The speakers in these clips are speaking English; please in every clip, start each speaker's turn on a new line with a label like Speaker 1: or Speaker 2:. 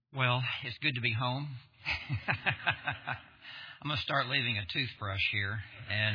Speaker 1: Well, it's good to be home. I'm going to start leaving a toothbrush here and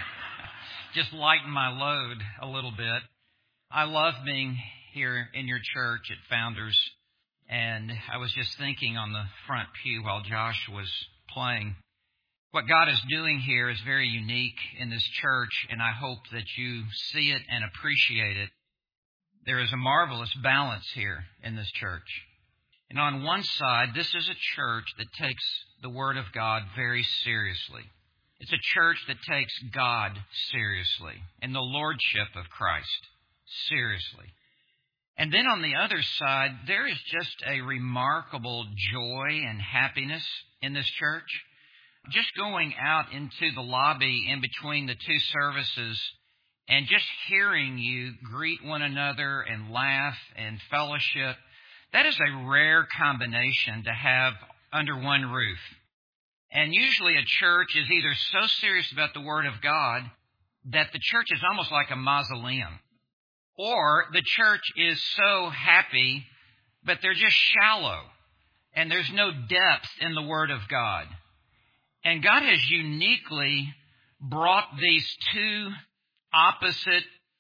Speaker 1: just lighten my load a little bit. I love being here in your church at Founders, and I was just thinking on the front pew while Josh was playing, what God is doing here is very unique in this church, and I hope that you see it and appreciate it. There is a marvelous balance here in this church. And on one side, this is a church that takes the Word of God very seriously. It's a church that takes God seriously and the Lordship of Christ seriously. And then on the other side, there is just a remarkable joy and happiness in this church. Just going out into the lobby in between the two services and just hearing you greet one another and laugh and fellowship, that is a rare combination to have under one roof. And usually a church is either so serious about the Word of God that the church is almost like a mausoleum, or the church is so happy, but they're just shallow, and there's no depth in the Word of God. And God has uniquely brought these two opposite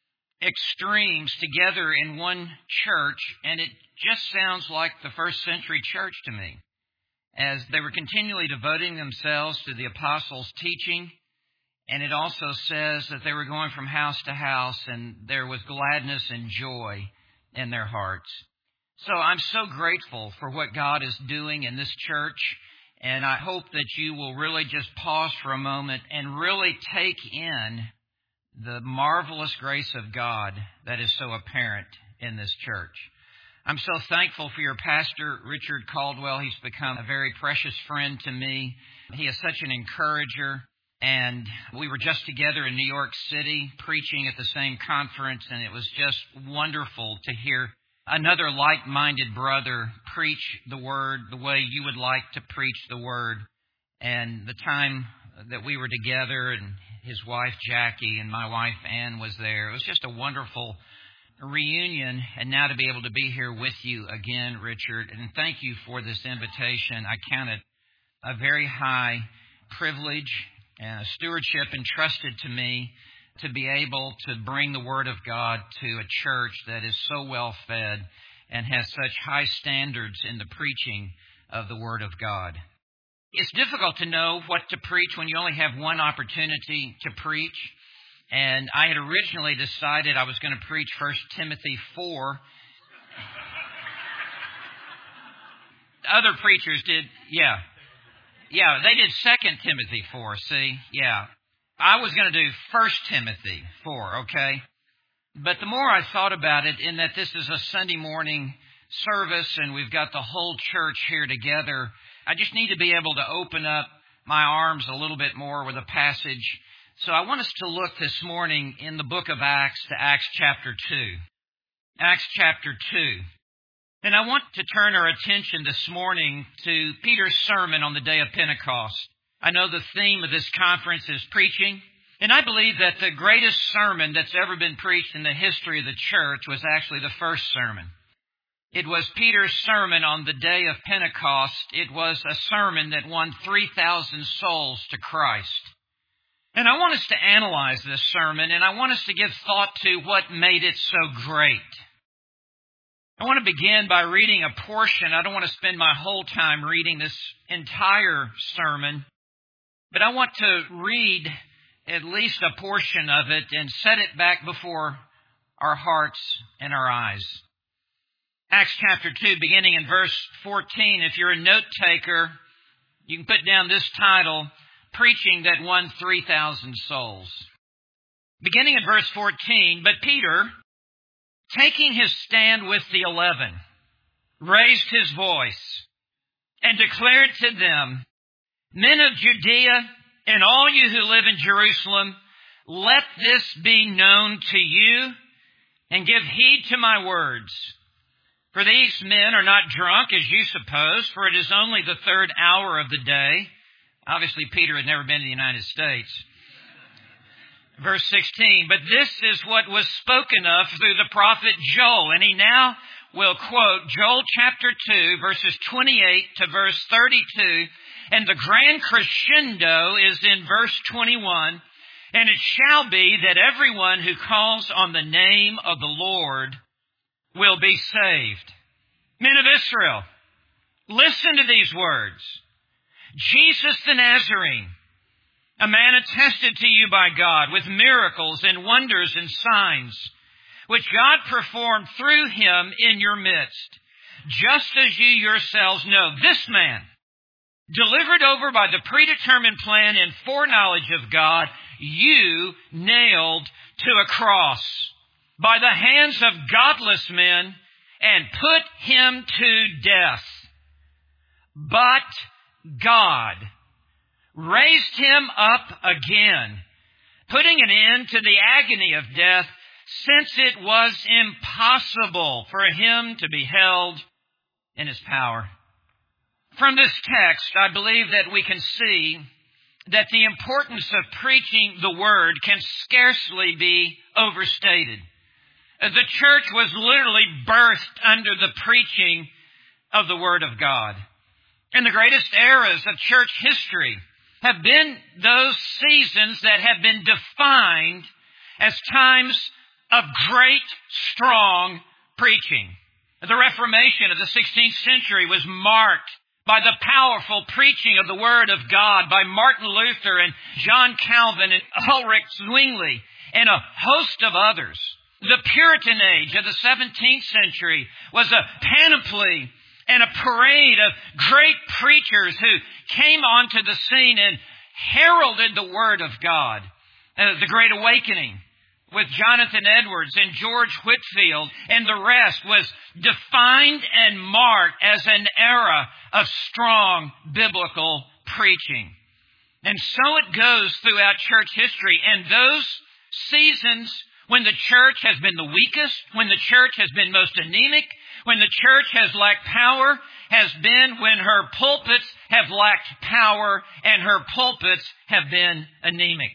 Speaker 1: extremes together in one church, and it just sounds like the first century church to me, as they were continually devoting themselves to the apostles' teaching. And it also says that they were going from house to house, and there was gladness and joy in their hearts. So I'm so grateful for what God is doing in this church, and I hope that you will really just pause for a moment and really take in the marvelous grace of God that is so apparent in this church. I'm so thankful for your pastor, Richard Caldwell. He's become a very precious friend to me. He is such an encourager. And we were just together in New York City preaching at the same conference, and it was just wonderful to hear another like-minded brother preach the Word the way you would like to preach the Word. And the time that we were together, and his wife Jackie and my wife Ann was there, it was just a wonderful reunion. And now to be able to be here with you again, Richard, and thank you for this invitation. I count it a very high privilege and a stewardship entrusted to me to be able to bring the Word of God to a church that is so well fed and has such high standards in the preaching of the Word of God. It's difficult to know what to preach when you only have one opportunity to preach. And I had originally decided I was going to preach 1 Timothy 4. Other preachers did, yeah, they did 2 Timothy 4, see? Yeah. I was going to do 1 Timothy 4, okay? But the more I thought about it, in that this is a Sunday morning service and we've got the whole church here together, I just need to be able to open up my arms a little bit more with a passage. So I want us to look this morning in the book of Acts to Acts chapter 2. Acts chapter 2. And I want to turn our attention this morning to Peter's sermon on the day of Pentecost. I know the theme of this conference is preaching, and I believe that the greatest sermon that's ever been preached in the history of the church was actually the first sermon. It was Peter's sermon on the day of Pentecost. It was a sermon that won 3,000 souls to Christ. And I want us to analyze this sermon, and I want us to give thought to what made it so great. I want to begin by reading a portion. I don't want to spend my whole time reading this entire sermon, but I want to read at least a portion of it and set it back before our hearts and our eyes. Acts chapter 2, beginning in verse 14. If you're a note taker, you can put down this title, Preaching That Won 3,000 Souls. Beginning at verse 14, but Peter, taking his stand with the 11, raised his voice and declared to them, Men of Judea and all you who live in Jerusalem, let this be known to you and give heed to my words. For these men are not drunk, as you suppose, for it is only the third hour of the day. Obviously, Peter had never been to the United States. Verse 16, but this is what was spoken of through the prophet Joel, and he now will quote Joel chapter 2, verses 28 to verse 32, and the grand crescendo is in verse 21, and it shall be that everyone who calls on the name of the Lord will be saved. Men of Israel, listen to these words. Jesus the Nazarene, a man attested to you by God with miracles and wonders and signs, which God performed through him in your midst, just as you yourselves know. This man, delivered over by the predetermined plan and foreknowledge of God, you nailed to a cross by the hands of godless men and put him to death. But God raised him up again, putting an end to the agony of death, since it was impossible for him to be held in his power. From this text, I believe that we can see that the importance of preaching the Word can scarcely be overstated. The church was literally birthed under the preaching of the Word of God. And the greatest eras of church history have been those seasons that have been defined as times of great, strong preaching. The Reformation of the 16th century was marked by the powerful preaching of the Word of God by Martin Luther and John Calvin and Ulrich Zwingli and a host of others. The Puritan age of the 17th century was a panoply and a parade of great preachers who came onto the scene and heralded the Word of God. The Great Awakening with Jonathan Edwards and George Whitefield and the rest was defined and marked as an era of strong biblical preaching. And so it goes throughout church history. And those seasons when the church has been the weakest, when the church has been most anemic, when the church has lacked power, has been when her pulpits have lacked power and her pulpits have been anemic.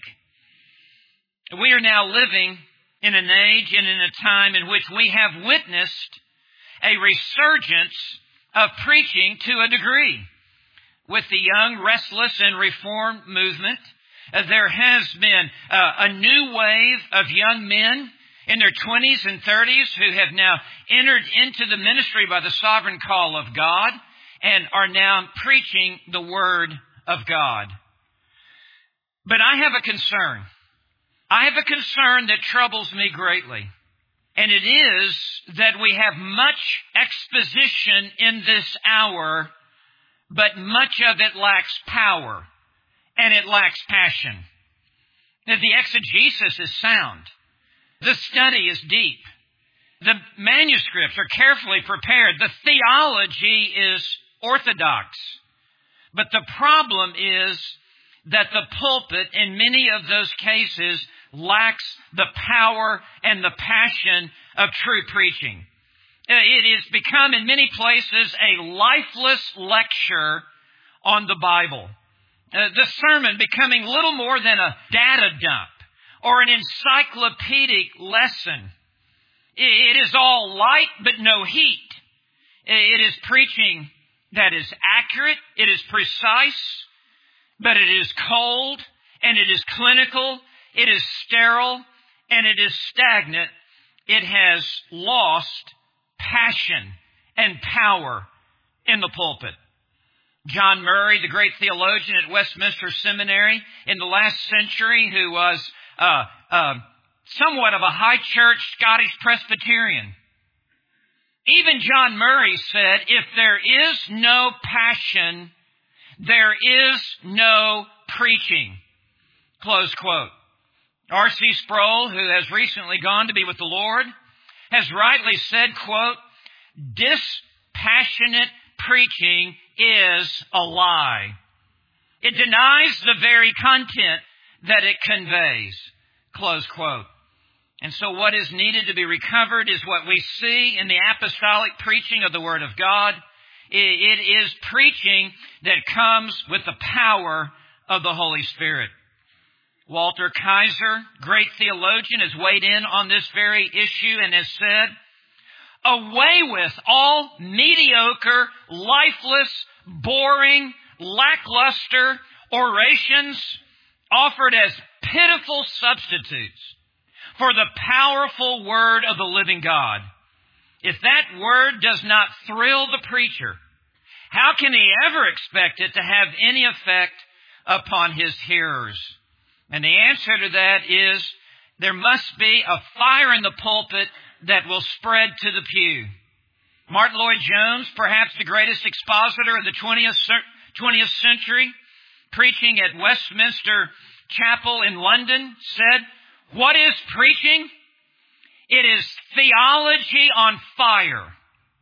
Speaker 1: We are now living in an age and in a time in which we have witnessed a resurgence of preaching to a degree. With the young, restless, and reformed movement, there has been a new wave of young men in their 20s and 30s who have now entered into the ministry by the sovereign call of God and are now preaching the Word of God. But I have a concern. I have a concern that troubles me greatly. And it is that we have much exposition in this hour, but much of it lacks power and it lacks passion. The exegesis is sound. The study is deep. The manuscripts are carefully prepared. The theology is orthodox. But the problem is that the pulpit, in many of those cases, lacks the power and the passion of true preaching. It has become, in many places, a lifeless lecture on the Bible. The sermon becoming little more than a data dump or an encyclopedic lesson. It is all light but no heat. It is preaching that is accurate, it is precise, but it is cold and it is clinical, it is sterile, and it is stagnant. It has lost passion and power in the pulpit. John Murray, the great theologian at Westminster Seminary in the last century, who was somewhat of a high church Scottish Presbyterian. Even John Murray said, if there is no passion, there is no preaching. Close quote. R.C. Sproul, who has recently gone to be with the Lord, has rightly said, quote, dispassionate preaching is a lie. It denies the very content that it conveys. Close quote. And so what is needed to be recovered is what we see in the apostolic preaching of the Word of God. It is preaching that comes with the power of the Holy Spirit. Walter Kaiser, great theologian, has weighed in on this very issue and has said, Away with all mediocre, lifeless, boring, lackluster orations offered as pitiful substitutes for the powerful Word of the living God. If that Word does not thrill the preacher, how can he ever expect it to have any effect upon his hearers? And the answer to that is there must be a fire in the pulpit that will spread to the pew. Martin Lloyd-Jones, perhaps the greatest expositor of the 20th century, preaching at Westminster Chapel in London, said, "What is preaching? It is theology on fire.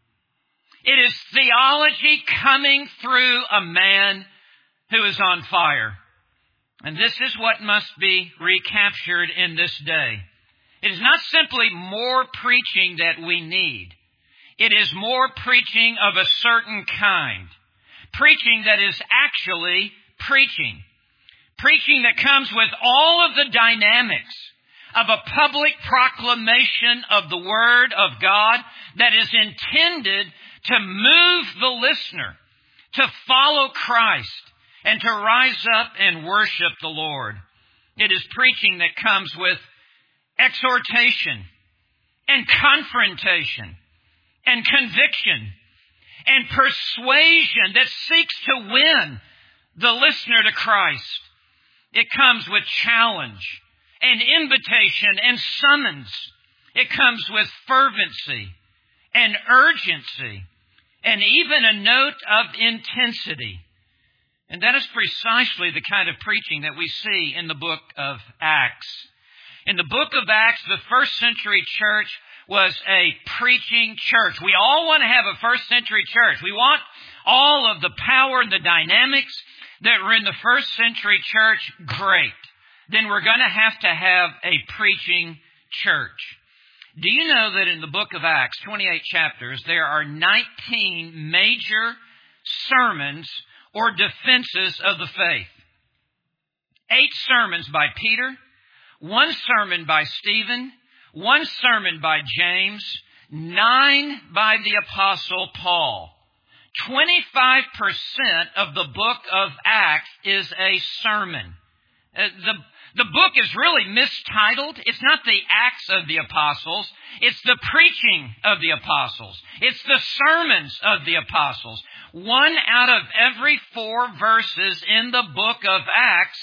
Speaker 1: It is theology coming through a man who is on fire." And this is what must be recaptured in this day. It is not simply more preaching that we need. It is more preaching of a certain kind. Preaching that is actually preaching. Preaching that comes with all of the dynamics of a public proclamation of the Word of God that is intended to move the listener to follow Christ and to rise up and worship the Lord. It is preaching that comes with exhortation and confrontation and conviction and persuasion that seeks to win the listener to Christ. It comes with challenge and invitation and summons. It comes with fervency and urgency and even a note of intensity. And that is precisely the kind of preaching that we see in the book of Acts. In the book of Acts, the first century church was a preaching church. We all want to have a first century church. We want all of the power and the dynamics that were in the first century church. Great. Then we're going to have a preaching church. Do you know that in the book of Acts, 28 chapters, there are 19 major sermons or defenses of the faith? 8 sermons by Peter, 1 sermon by Stephen, 1 sermon by James, 9 by the Apostle Paul. 25% of the book of Acts is a sermon. The book is really mistitled. It's not the Acts of the Apostles. It's the preaching of the Apostles. It's the sermons of the Apostles. 1 out of every 4 verses in the book of Acts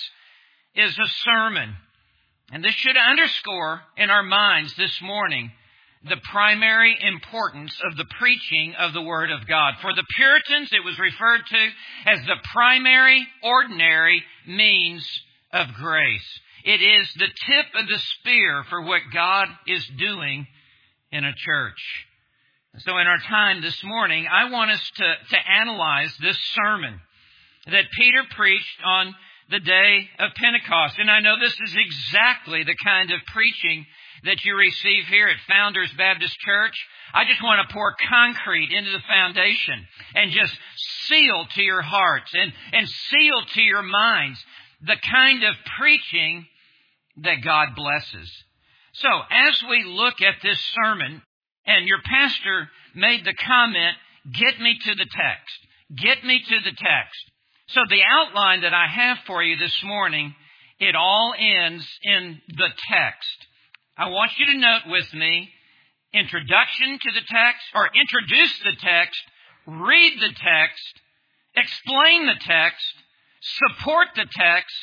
Speaker 1: is a sermon. And this should underscore in our minds this morning the primary importance of the preaching of the Word of God. For the Puritans, it was referred to as the primary, ordinary means of grace. It is the tip of the spear for what God is doing in a church. So in our time this morning, I want us to analyze this sermon that Peter preached on the day of Pentecost. And I know this is exactly the kind of preaching that you receive here at Founders Baptist Church. I just want to pour concrete into the foundation and just seal to your hearts and seal to your minds the kind of preaching that God blesses. So as we look at this sermon, and your pastor made the comment, get me to the text. Get me to the text. So the outline that I have for you this morning, it all ends in the text. I want you to note with me, introduction to the text, or introduce the text, read the text, explain the text, support the text,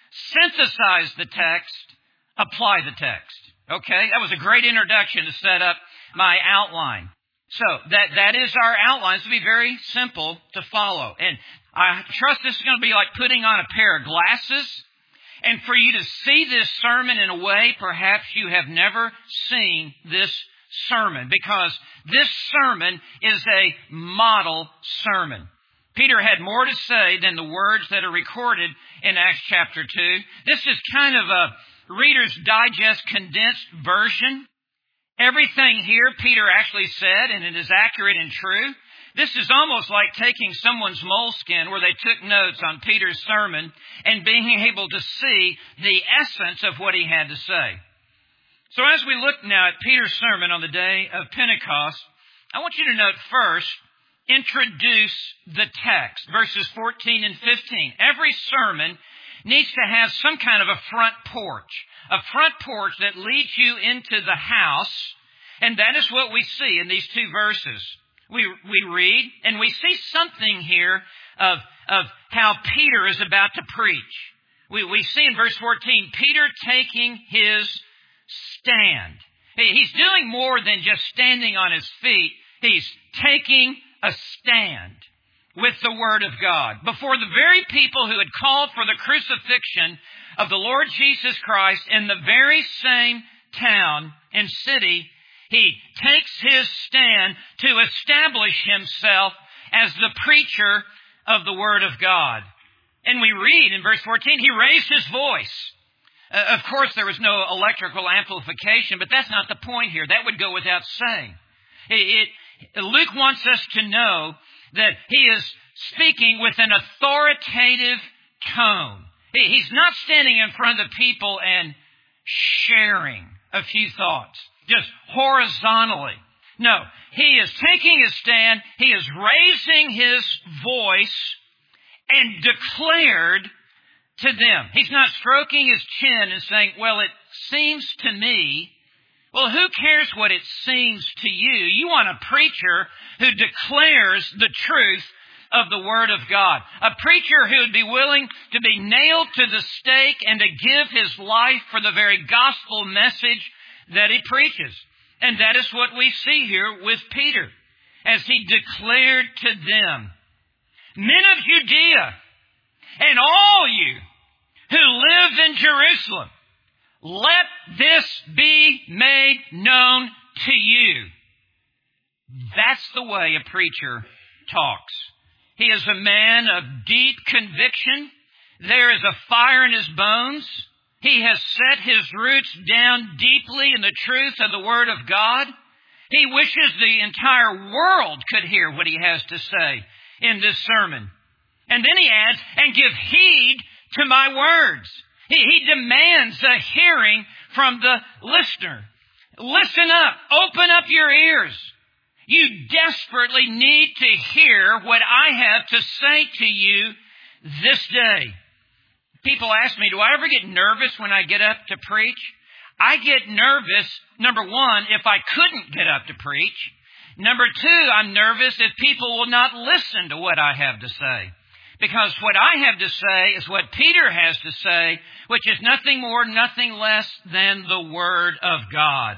Speaker 1: synthesize the text, apply the text. Okay? That was a great introduction to set up my outline. So that is our outline. This will be very simple to follow. And I trust this is going to be like putting on a pair of glasses and for you to see this sermon in a way perhaps you have never seen this sermon, because this sermon is a model sermon. Peter had more to say than the words that are recorded in Acts chapter 2. This is kind of a Reader's Digest condensed version. Everything here Peter actually said, and it is accurate and true. This is almost like taking someone's moleskin where they took notes on Peter's sermon and being able to see the essence of what he had to say. So as we look now at Peter's sermon on the day of Pentecost, I want you to note first, introduce the text, verses 14 and 15. Every sermon needs to have some kind of a front porch that leads you into the house, and that is what we see in these two verses. We read, and we see something here of how Peter is about to preach. We see in verse 14, Peter taking his stand. He's doing more than just standing on his feet. He's taking a stand with the Word of God before the very people who had called for the crucifixion of the Lord Jesus Christ in the very same town and city. He takes his stand to establish himself as the preacher of the Word of God. And we read in verse 14, he raised his voice. Of course, there was no electrical amplification, but that's not the point here. That would go without saying. Luke wants us to know that he is speaking with an authoritative tone. He's not standing in front of the people and sharing a few thoughts, just horizontally. No, he is taking his stand, he is raising his voice and declared to them. He's not stroking his chin and saying, well, it seems to me. Well, who cares what it seems to you? You want a preacher who declares the truth of the Word of God. A preacher who would be willing to be nailed to the stake and to give his life for the very gospel message that he preaches. And that is what we see here with Peter, as he declared to them, men of Judea, and all you who live in Jerusalem, let this be made known to you. That's the way a preacher talks. He is a man of deep conviction. There is a fire in his bones. He has set his roots down deeply in the truth of the Word of God. He wishes the entire world could hear what he has to say in this sermon. And then he adds, and give heed to my words. He demands a hearing from the listener. Listen up. Open up your ears. You desperately need to hear what I have to say to you this day. People ask me, do I ever get nervous when I get up to preach? I get nervous, number one, if I couldn't get up to preach. Number two, I'm nervous if people will not listen to what I have to say. Because what I have to say is what Peter has to say, which is nothing more, nothing less than the Word of God.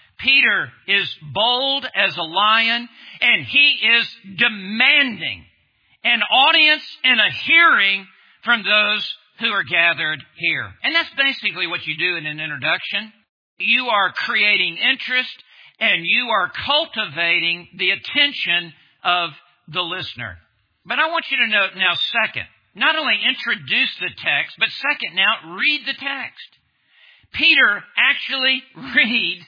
Speaker 1: Peter is bold as a lion, and he is demanding an audience and a hearing from those who are gathered here. And that's basically what you do in an introduction. You are creating interest, and you are cultivating the attention of the listener. But I want you to note now, second, not only introduce the text, but second, now read the text. Peter actually reads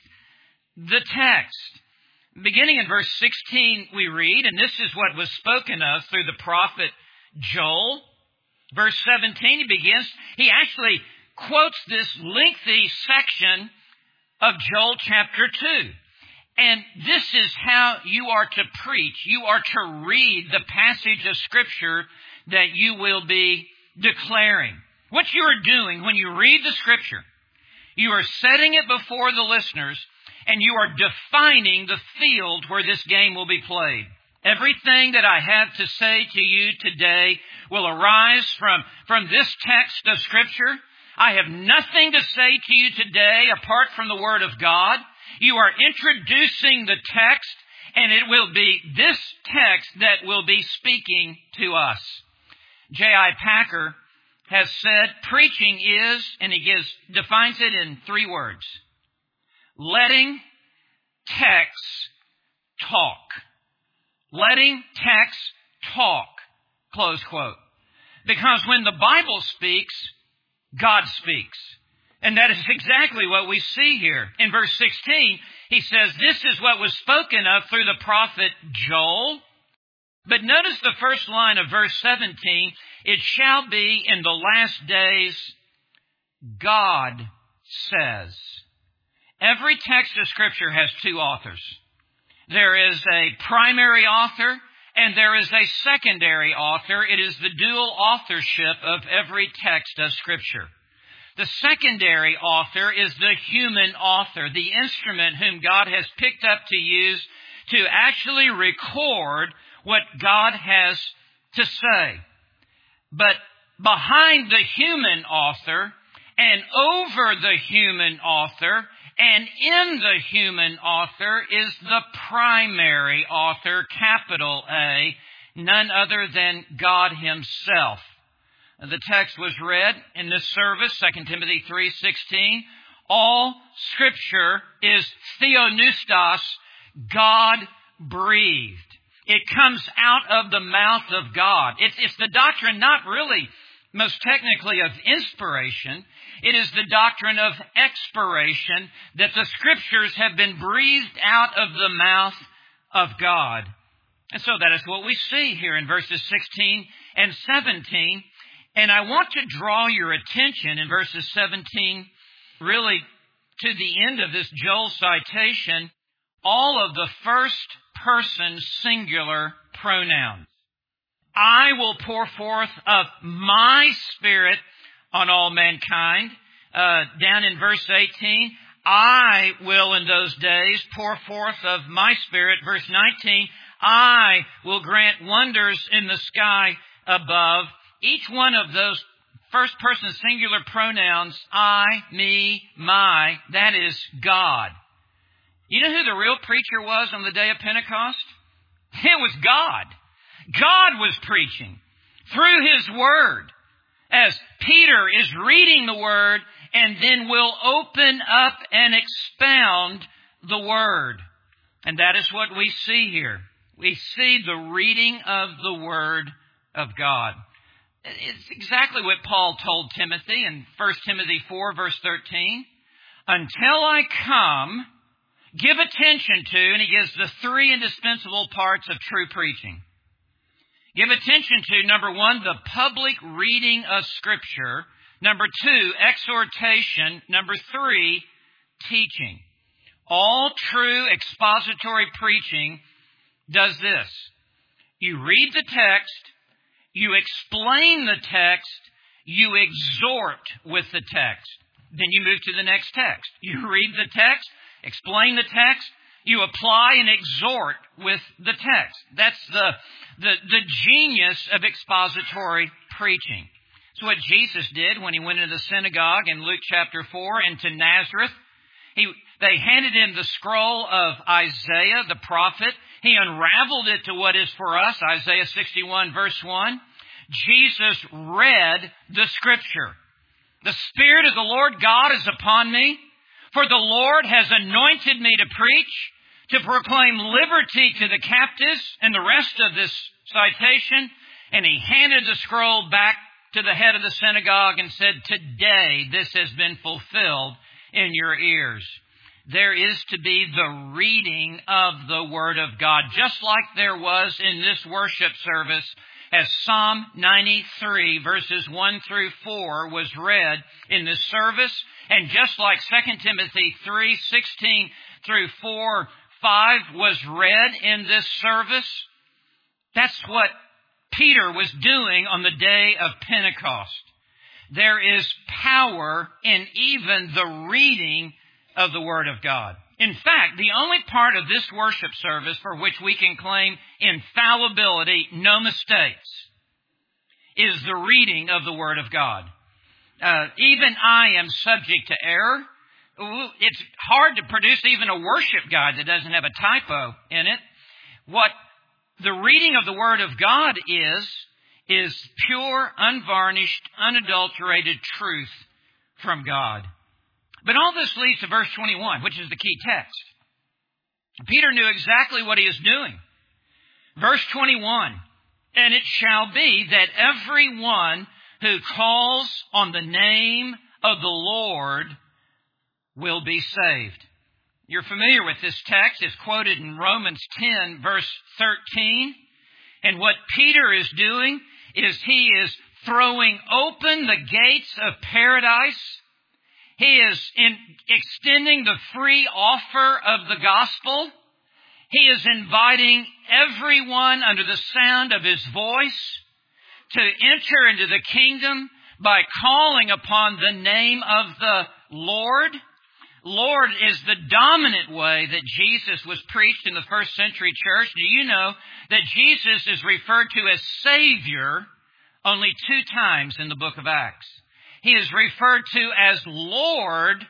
Speaker 1: the text. Beginning in verse 16, we read, and this is what was spoken of through the prophet Joel. Verse 17, he actually quotes this lengthy section of Joel chapter 2. And this is how you are to preach. You are to read the passage of Scripture that you will be declaring. What you are doing when you read the Scripture, you are setting it before the listeners, and you are defining the field where this game will be played. Everything that I have to say to you today will arise from this text of Scripture. I have nothing to say to you today apart from the Word of God. You are introducing the text, and it will be this text that will be speaking to us. J.I. Packer has said, preaching is, and he defines it in 3 words, letting texts talk. Letting texts talk, close quote. Because when the Bible speaks, God speaks. And that is exactly what we see here. In verse 16, he says, this is what was spoken of through the prophet Joel. But notice the first line of verse 17, it shall be in the last days, God says. Every text of Scripture has 2 authors. There is a primary author and there is a secondary author. It is the dual authorship of every text of Scripture. The secondary author is the human author, the instrument whom God has picked up to use to actually record what God has to say. But behind the human author and over the human author and in the human author is the primary author, capital A, none other than God Himself. The text was read in this service, 2 Timothy 3:16. All Scripture is theopneustos, God-breathed. It comes out of the mouth of God. It's the doctrine not really most technically of inspiration. It is the doctrine of expiration, that the Scriptures have been breathed out of the mouth of God. And so that is what we see here in verses 16 and 17. And I want to draw your attention in verses 17, really to the end of this Joel citation, all of the first person singular pronouns. I will pour forth of my Spirit on all mankind. Down in verse 18, I will in those days pour forth of my Spirit. Verse 19, I will grant wonders in the sky above. Each one of those first person singular pronouns, I, me, my, that is God. You know who the real preacher was on the day of Pentecost? It was God. God was preaching through His Word as Peter is reading the Word and then will open up and expound the Word. And that is what we see here. We see the reading of the Word of God. It's exactly what Paul told Timothy in 1 Timothy 4, verse 13. Until I come, give attention to, and he gives the three indispensable parts of true preaching. Give attention to, number one, the public reading of Scripture. Number two, exhortation. Number three, teaching. All true expository preaching does this. You read the text, you explain the text, you exhort with the text. Then you move to the next text. You read the text, explain the text, you apply and exhort with the text. That's the genius of expository preaching. It's what Jesus did when He went into the synagogue in Luke chapter 4 into Nazareth. They handed Him the scroll of Isaiah, the prophet. He unraveled it to what is for us, Isaiah 61 verse 1. Jesus read the Scripture. The Spirit of the Lord God is upon me, for the Lord has anointed me to preach, to proclaim liberty to the captives, and the rest of this citation. And He handed the scroll back to the head of the synagogue and said, today this has been fulfilled in your ears. There is to be the reading of the Word of God, just like there was in this worship service as Psalm 93 verses 1 through 4 was read in this service. And just like 2 Timothy 3:16 through 4:5 was read in this service, that's what Peter was doing on the day of Pentecost. There is power in even the reading of the Word of God. In fact, the only part of this worship service for which we can claim infallibility, no mistakes, is the reading of the Word of God. Even I am subject to error. It's hard to produce even a worship guide that doesn't have a typo in it. What the reading of the Word of God is pure, unvarnished, unadulterated truth from God. But all this leads to verse 21, which is the key text. Peter knew exactly what he was doing. Verse 21, and it shall be that everyone who calls on the name of the Lord will be saved. You're familiar with this text. It's quoted in Romans 10, verse 13. And what Peter is doing is he is throwing open the gates of paradise. He is extending the free offer of the gospel. He is inviting everyone under the sound of His voice to enter into the kingdom by calling upon the name of the Lord. Lord is the dominant way that Jesus was preached in the first century church. Do you know that Jesus is referred to as Savior only 2 times in the book of Acts? He is referred to as Lord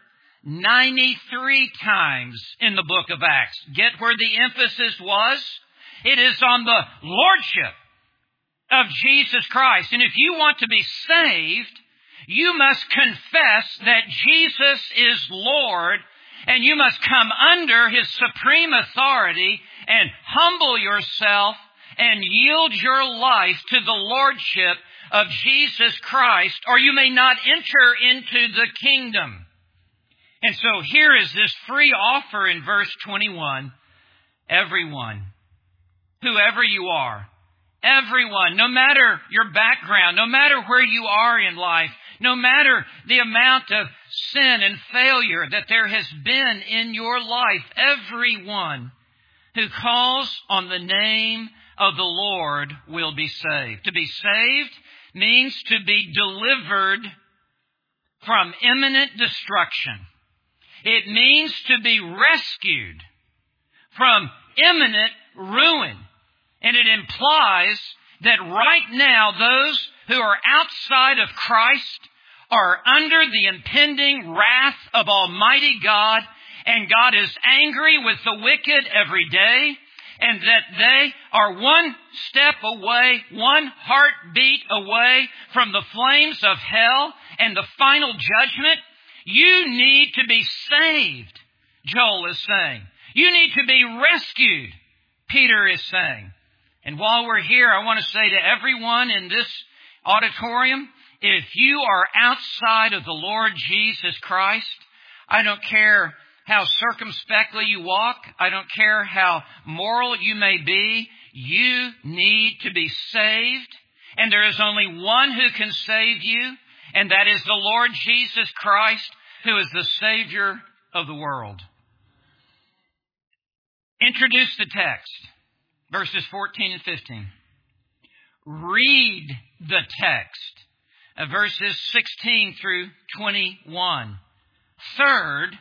Speaker 1: 93 times in the book of Acts. Get where the emphasis was? It is on the Lordship of Jesus Christ. And if you want to be saved, you must confess that Jesus is Lord, and you must come under His supreme authority and humble yourself and yield your life to the Lordship of Jesus Christ, or you may not enter into the kingdom. And so here is this free offer in verse 21. Everyone, whoever you are, everyone, no matter your background, no matter where you are in life, no matter the amount of sin and failure that there has been in your life, everyone who calls on the name of the Lord will be saved. To be saved means to be delivered from imminent destruction. It means to be rescued from imminent ruin. And it implies that right now those who are outside of Christ are under the impending wrath of Almighty God, and God is angry with the wicked every day, and that they are one step away, one heartbeat away from the flames of hell and the final judgment. You need to be saved, Joel is saying. You need to be rescued, Peter is saying. And while we're here, I want to say to everyone in this auditorium, if you are outside of the Lord Jesus Christ, I don't care how circumspectly you walk, I don't care how moral you may be, you need to be saved. And there is only one who can save you, and that is the Lord Jesus Christ, who is the Savior of the world. Introduce the text, verses 14 and 15. Read the text, verses 16 through 21. Third,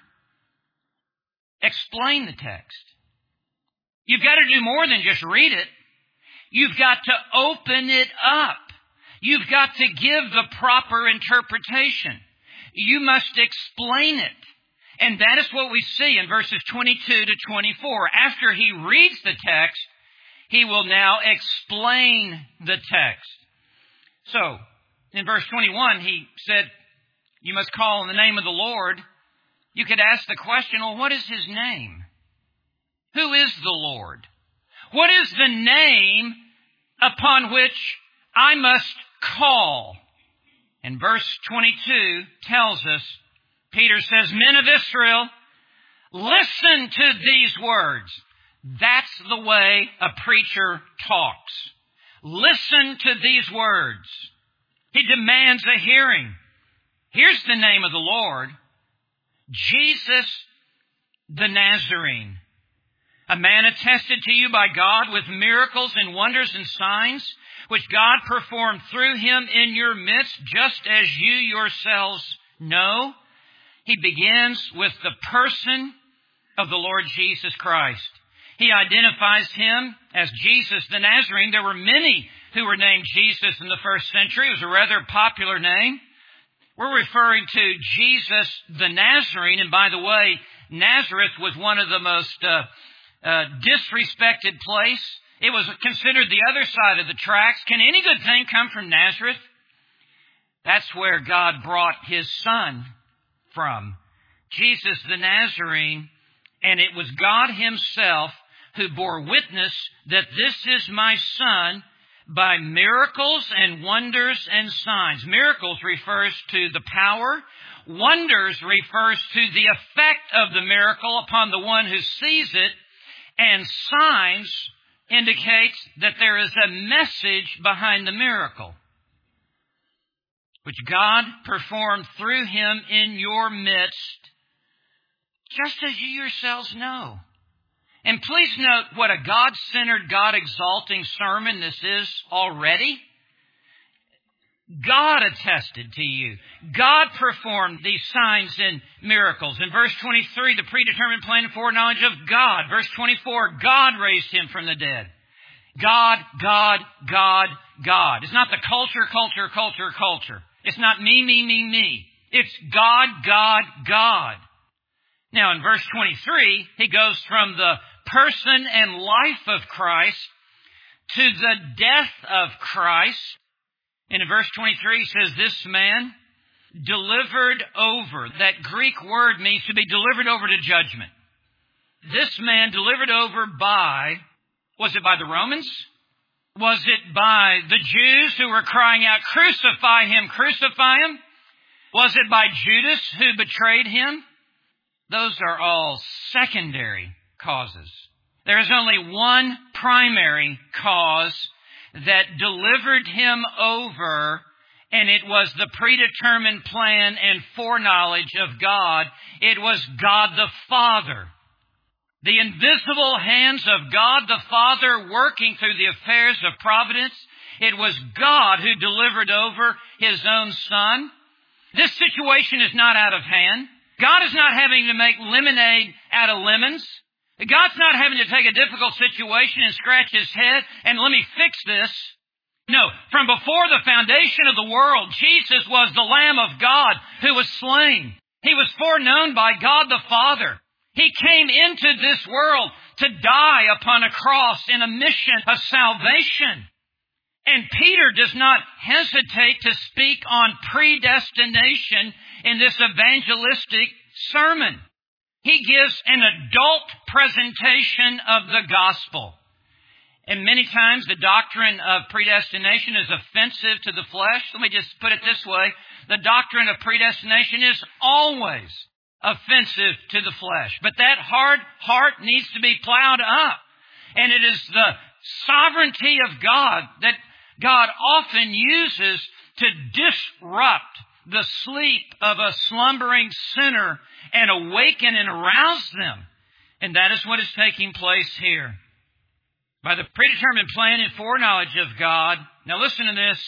Speaker 1: explain the text. You've got to do more than just read it. You've got to open it up. You've got to give the proper interpretation. You must explain it. And that is what we see in verses 22 to 24. After he reads the text, he will now explain the text. So, in verse 21, he said, you must call on the name of the Lord. You could ask the question, well, what is His name? Who is the Lord? What is the name upon which I must call? And verse 22 tells us, Peter says, men of Israel, listen to these words. That's the way a preacher talks. Listen to these words. He demands a hearing. Here's the name of the Lord, Jesus the Nazarene, a man attested to you by God with miracles and wonders and signs, which God performed through him in your midst, just as you yourselves know. He begins with the person of the Lord Jesus Christ. He identifies him as Jesus the Nazarene. There were many who were named Jesus in the first century. It was a rather popular name. We're referring to Jesus the Nazarene. And by the way, Nazareth was one of the most disrespected place. It was considered the other side of the tracks. Can any good thing come from Nazareth? That's where God brought His Son from. Jesus the Nazarene. And it was God Himself who bore witness that this is my Son by miracles and wonders and signs. Miracles refers to the power. Wonders refers to the effect of the miracle upon the one who sees it. And signs indicates that there is a message behind the miracle, which God performed through Him in your midst, just as you yourselves know. And please note what a God-centered, God-exalting sermon this is already. God attested to you. God performed these signs and miracles. In verse 23, the predetermined plan and foreknowledge of God. Verse 24, God raised him from the dead. God, God, God, God. It's not the culture. It's not me. It's God, God, God. Now in verse 23, he goes from the person and life of Christ to the death of Christ. And in verse 23, he says, this man delivered over. That Greek word means to be delivered over to judgment. This man delivered over by, was it by the Romans? Was it by the Jews who were crying out, crucify him, crucify him? Was it by Judas who betrayed him? Those are all secondary causes. There is only one primary cause that delivered him over, and it was the predetermined plan and foreknowledge of God. It was God the Father. The invisible hands of God the Father working through the affairs of providence. It was God who delivered over His own Son. This situation is not out of hand. God is not having to make lemonade out of lemons. God's not having to take a difficult situation and scratch His head and let me fix this. No, from before the foundation of the world, Jesus was the Lamb of God who was slain. He was foreknown by God the Father. He came into this world to die upon a cross in a mission of salvation. And Peter does not hesitate to speak on predestination in this evangelistic sermon. He gives an adult presentation of the gospel. And many times the doctrine of predestination is offensive to the flesh. Let me just put it this way. The doctrine of predestination is always offensive to the flesh. But that hard heart needs to be plowed up. And it is the sovereignty of God that God often uses to disrupt the sleep of a slumbering sinner and awaken and arouse them. And that is what is taking place here. By the predetermined plan and foreknowledge of God, now listen to this,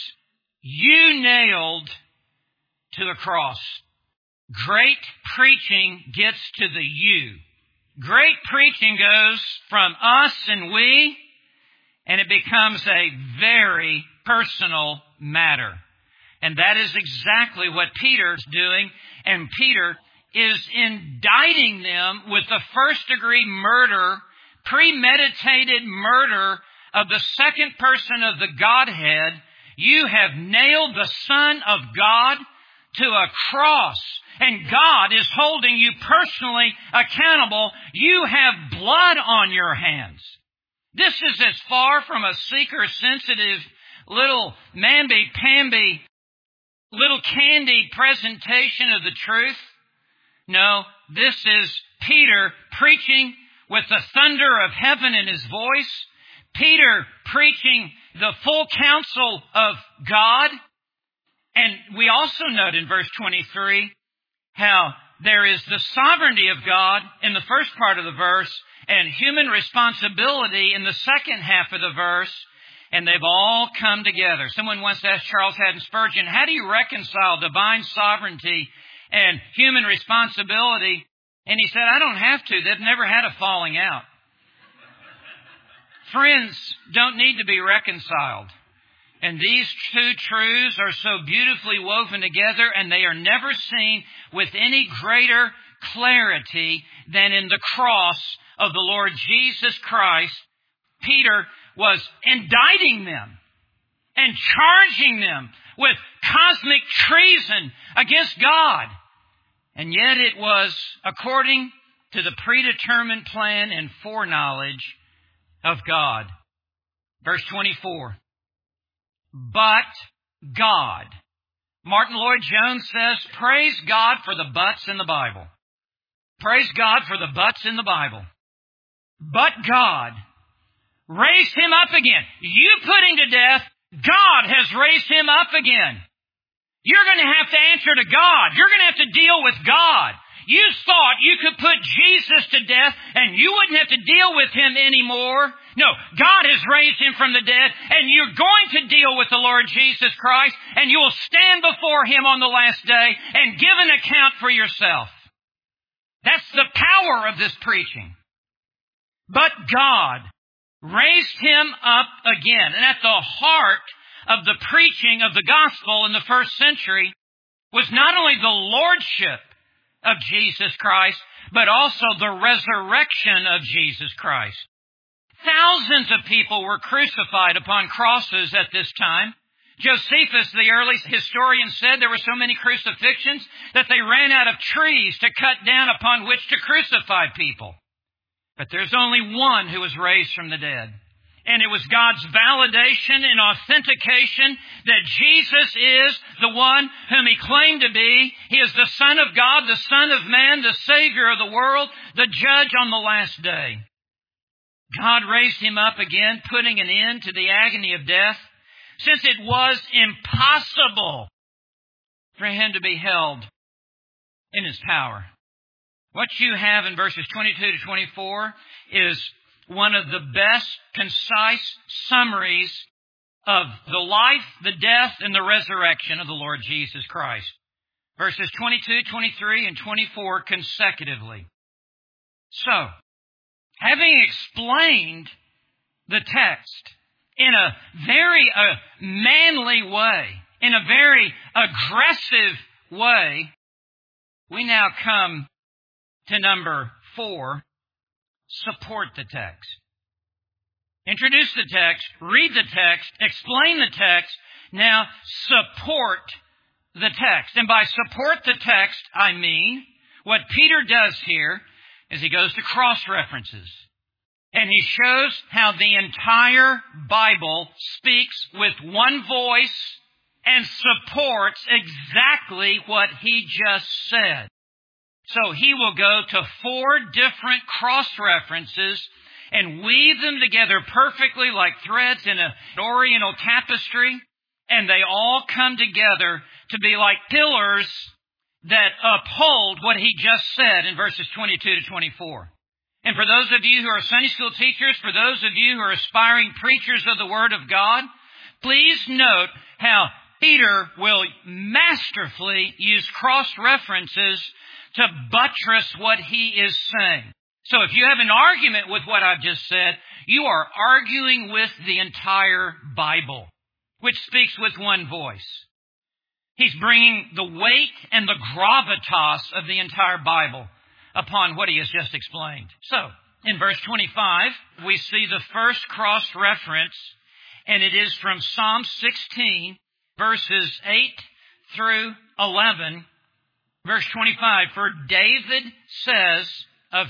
Speaker 1: you nailed to the cross. Great preaching gets to the you. Great preaching goes from us and we, and it becomes a very personal matter. And that is exactly what Peter's doing. And Peter is indicting them with the first degree murder, premeditated murder of the second person of the Godhead. You have nailed the Son of God to a cross, and God is holding you personally accountable. You have blood on your hands. This is as far from a seeker-sensitive little mamby-pamby, little candy presentation of the truth. No, this is Peter preaching with the thunder of heaven in his voice. Peter preaching the full counsel of God. And we also note in verse 23 how there is the sovereignty of God in the first part of the verse and human responsibility in the second half of the verse. And they've all come together. Someone once asked Charles Haddon Spurgeon, how do you reconcile divine sovereignty and human responsibility? And he said, I don't have to. They've never had a falling out. Friends don't need to be reconciled. And these two truths are so beautifully woven together, and they are never seen with any greater clarity than in the cross of the Lord Jesus Christ. Peter was indicting them and charging them with cosmic treason against God. And yet it was according to the predetermined plan and foreknowledge of God. Verse 24. But God. Martin Lloyd-Jones says, praise God for the buts in the Bible. Praise God for the buts in the Bible. But God raised him up again. You put him to death. God has raised him up again. You're going to have to answer to God. You're going to have to deal with God. You thought you could put Jesus to death and you wouldn't have to deal with him anymore. No, God has raised him from the dead, and you're going to deal with the Lord Jesus Christ, and you will stand before him on the last day and give an account for yourself. That's the power of this preaching. But God raised him up again. And at the heart of the preaching of the gospel in the first century was not only the lordship of Jesus Christ, but also the resurrection of Jesus Christ. Thousands of people were crucified upon crosses at this time. Josephus, the early historian, said there were so many crucifixions that they ran out of trees to cut down upon which to crucify people. But there's only one who was raised from the dead. And it was God's validation and authentication that Jesus is the one whom he claimed to be. He is the Son of God, the Son of Man, the Savior of the world, the Judge on the last day. God raised him up again, putting an end to the agony of death, since it was impossible for him to be held in his power. What you have in verses 22 to 24 is one of the best concise summaries of the life, the death, and the resurrection of the Lord Jesus Christ. Verses 22, 23, and 24 consecutively. So, having explained the text in a very manly way, in a very aggressive way, we now come to number 4, support the text. Introduce the text, read the text, explain the text, now support the text. And by support the text, I mean what Peter does here is he goes to cross-references. And he shows how the entire Bible speaks with one voice and supports exactly what he just said. So he will go to 4 different cross-references and weave them together perfectly like threads in an oriental tapestry. And they all come together to be like pillars that uphold what he just said in verses 22 to 24. And for those of you who are Sunday school teachers, for those of you who are aspiring preachers of the Word of God, please note how Peter will masterfully use cross-references to buttress what he is saying. So if you have an argument with what I've just said, you are arguing with the entire Bible, which speaks with one voice. He's bringing the weight and the gravitas of the entire Bible upon what he has just explained. So, in verse 25, we see the first cross-reference, and it is from Psalm 16, verses 8 through 11. Verse 25, for David says of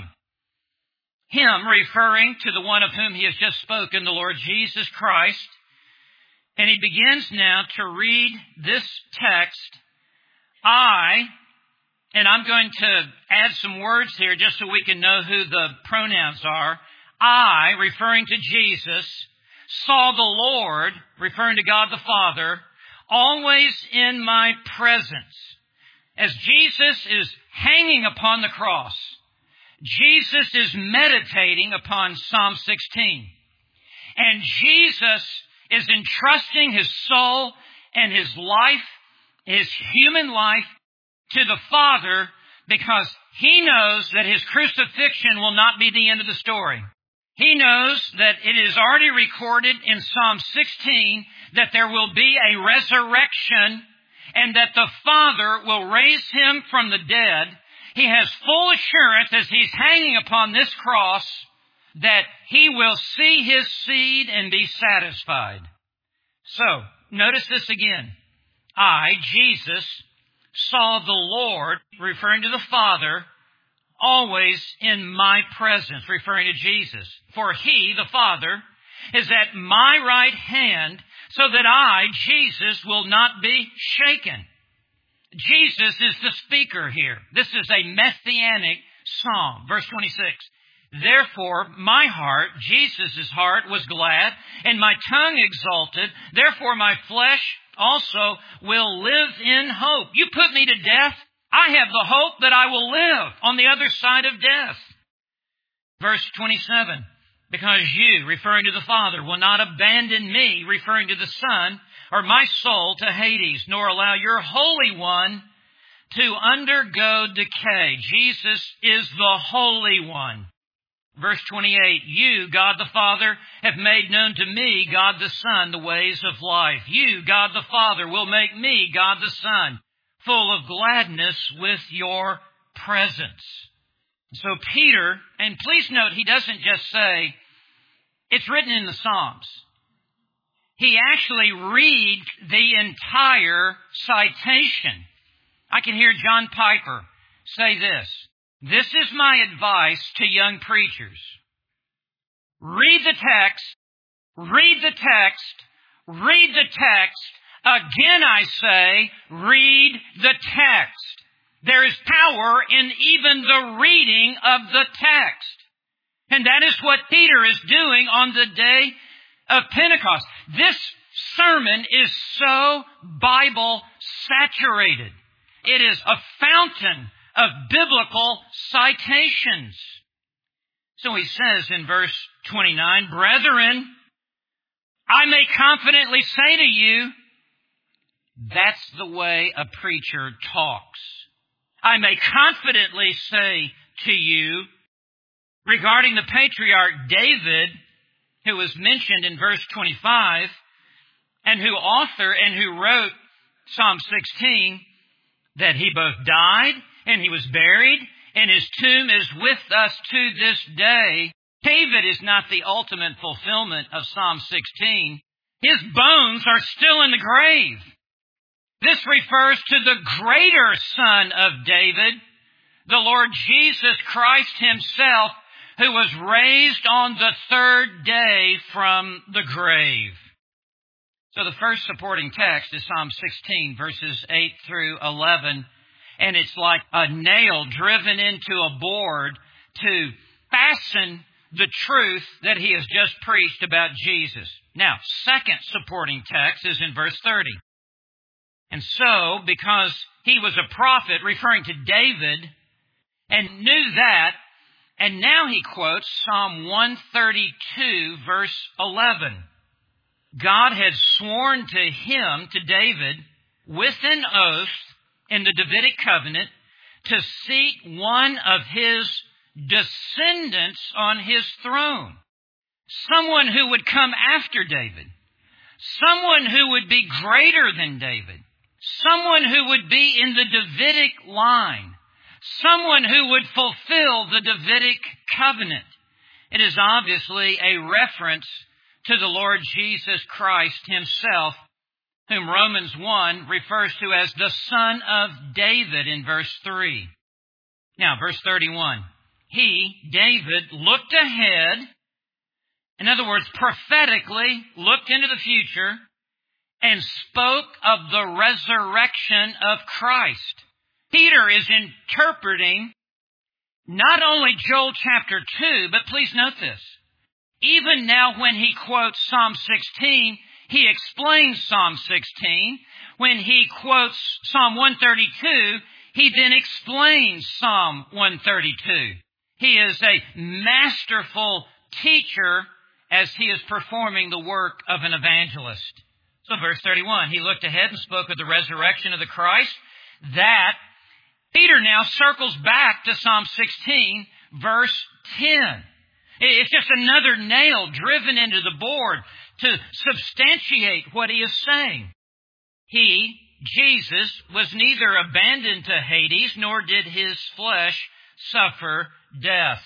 Speaker 1: him referring to the one of whom he has just spoken, the Lord Jesus Christ. And he begins now to read this text, and I'm going to add some words here just so we can know who the pronouns are. I, referring to Jesus, saw the Lord, referring to God the Father, always in my presence. As Jesus is hanging upon the cross, Jesus is meditating upon Psalm 16. And Jesus is entrusting his soul and his life, his human life, to the Father because he knows that his crucifixion will not be the end of the story. He knows that it is already recorded in Psalm 16 that there will be a resurrection and that the Father will raise him from the dead. He has full assurance as he's hanging upon this cross that he will see his seed and be satisfied. So, notice this again. I, Jesus, saw the Lord, referring to the Father, always in my presence, referring to Jesus. For he, the Father, is at my right hand, so that I, Jesus, will not be shaken. Jesus is the speaker here. This is a messianic psalm. Verse 26. Therefore, my heart, Jesus' heart, was glad, and my tongue exulted. Therefore, my flesh also will live in hope. You put me to death, I have the hope that I will live on the other side of death. Verse 27, because you, referring to the Father, will not abandon me, referring to the Son, or my soul to Hades, nor allow your Holy One to undergo decay. Jesus is the Holy One. Verse 28, you, God the Father, have made known to me, God the Son, the ways of life. You, God the Father, will make me, God the Son, full of gladness with your presence. So Peter, and please note, he doesn't just say, it's written in the Psalms. He actually reads the entire citation. I can hear John Piper say this. This is my advice to young preachers. Read the text, read the text, read the text. Again, I say, read the text. There is power in even the reading of the text. And that is what Peter is doing on the day of Pentecost. This sermon is so Bible saturated. It is a fountain of biblical citations. So he says in verse 29, brethren, I may confidently say to you, that's the way a preacher talks. I may confidently say to you, regarding the patriarch David, who was mentioned in verse 25, and who authored and who wrote Psalm 16, that he both died and he was buried, and his tomb is with us to this day. David is not the ultimate fulfillment of Psalm 16. His bones are still in the grave. This refers to the greater Son of David, the Lord Jesus Christ himself, who was raised on the third day from the grave. So the first supporting text is Psalm 16, verses 8 through 11. And it's like a nail driven into a board to fasten the truth that he has just preached about Jesus. Now, second supporting text is in verse 30. And so, because he was a prophet referring to David and knew that, and now he quotes Psalm 132, verse 11. God had sworn to him, to David, with an oath in the Davidic covenant to seat one of his descendants on his throne. Someone who would come after David. Someone who would be greater than David. Someone who would be in the Davidic line. Someone who would fulfill the Davidic covenant. It is obviously a reference to the Lord Jesus Christ himself, whom Romans 1 refers to as the Son of David in verse 3. Now, verse 31. He, David, looked ahead, in other words, prophetically looked into the future, and spoke of the resurrection of Christ. Peter is interpreting not only Joel chapter 2, but please note this. Even now when he quotes Psalm 16, he explains Psalm 16. When he quotes Psalm 132, he then explains Psalm 132. He is a masterful teacher as he is performing the work of an evangelist. So verse 31, he looked ahead and spoke of the resurrection of the Christ. That, Peter now circles back to Psalm 16, verse 10. It's just another nail driven into the board to substantiate what he is saying. He, Jesus, was neither abandoned to Hades, nor did his flesh suffer death.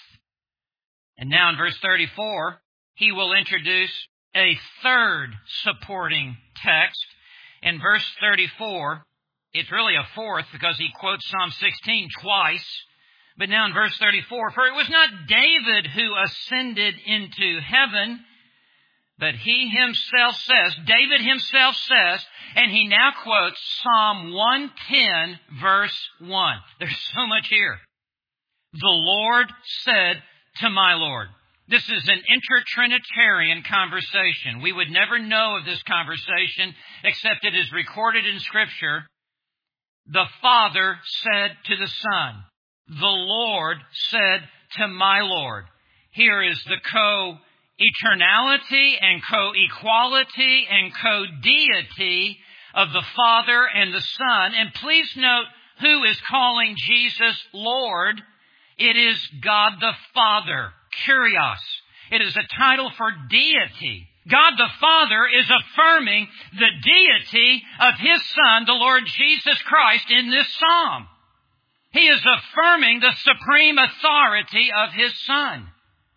Speaker 1: And now in verse 34, he will introduce a third supporting text. In verse 34, it's really a fourth because he quotes Psalm 16 twice. But now in verse 34, for it was not David who ascended into heaven, but he himself says, David himself says, and he now quotes Psalm 110, verse 1. There's so much here. The Lord said to my Lord. This is an inter-Trinitarian conversation. We would never know of this conversation except it is recorded in Scripture. The Father said to the Son, the Lord said to my Lord. Here is the co-eternality and co-equality and co-deity of the Father and the Son. And please note who is calling Jesus Lord. It is God the Father, Kyrios. It is a title for deity. God the Father is affirming the deity of His Son, the Lord Jesus Christ, in this psalm. He is affirming the supreme authority of His Son.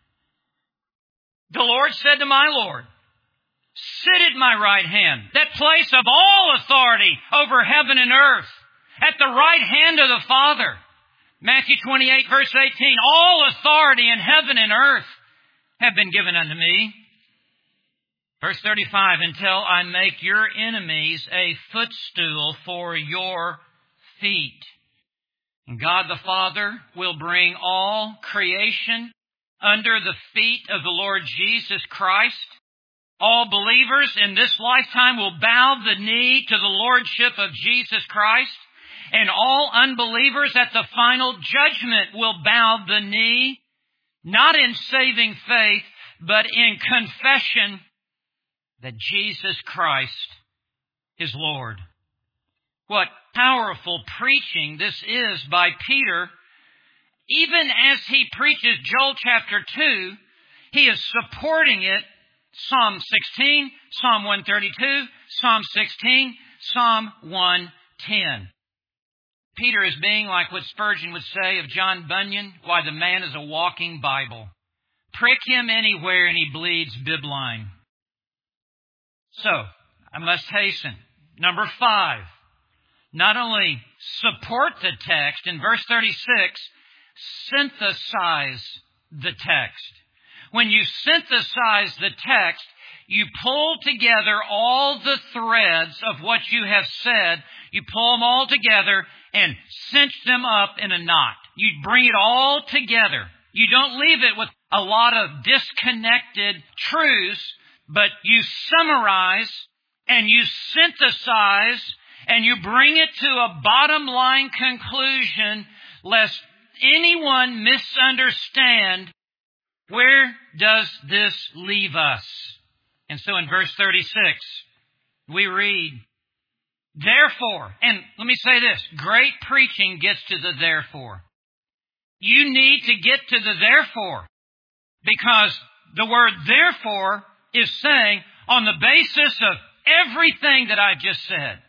Speaker 1: The Lord said to my Lord, sit at my right hand, that place of all authority over heaven and earth, at the right hand of the Father. Matthew 28, verse 18, all authority in heaven and earth have been given unto me. Verse 35, until I make your enemies a footstool for your feet. And God the Father will bring all creation under the feet of the Lord Jesus Christ. All believers in this lifetime will bow the knee to the Lordship of Jesus Christ. And all unbelievers at the final judgment will bow the knee, not in saving faith, but in confession that Jesus Christ is Lord. What powerful preaching this is by Peter. Even as he preaches Joel chapter 2, he is supporting it. Psalm 16, Psalm 132, Psalm 16, Psalm 110. Peter is being like what Spurgeon would say of John Bunyan, why the man is a walking Bible. Prick him anywhere and he bleeds bibline. So, I must hasten. Number 5. Not only support the text, in verse 36, synthesize the text. When you synthesize the text, you pull together all the threads of what you have said. You pull them all together and cinch them up in a knot. You bring it all together. You don't leave it with a lot of disconnected truths, but you summarize and you synthesize and you bring it to a bottom line conclusion, lest anyone misunderstand, where does this leave us? And so in verse 36, we read, therefore, and let me say this, great preaching gets to the therefore. You need to get to the therefore, because the word therefore is saying, on the basis of everything that I've just said,